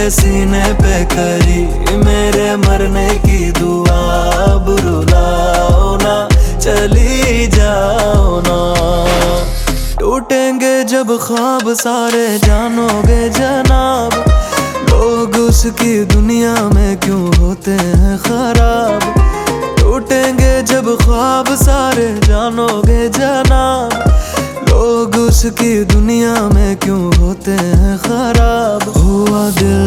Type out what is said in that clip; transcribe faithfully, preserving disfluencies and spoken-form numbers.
सीने पे करी मेरे मरने की दुआ। अब रुलाओ ना, चली जाओ ना। टूटेंगे जब ख्वाब सारे जानोगे जनाब, लोग उसकी दुनिया में क्यों होते हैं खराब। टूटेंगे जब ख्वाब सारे जानोगे जनाब, लोग उसकी दुनिया में क्यों होते हैं खराब। हुआ दिल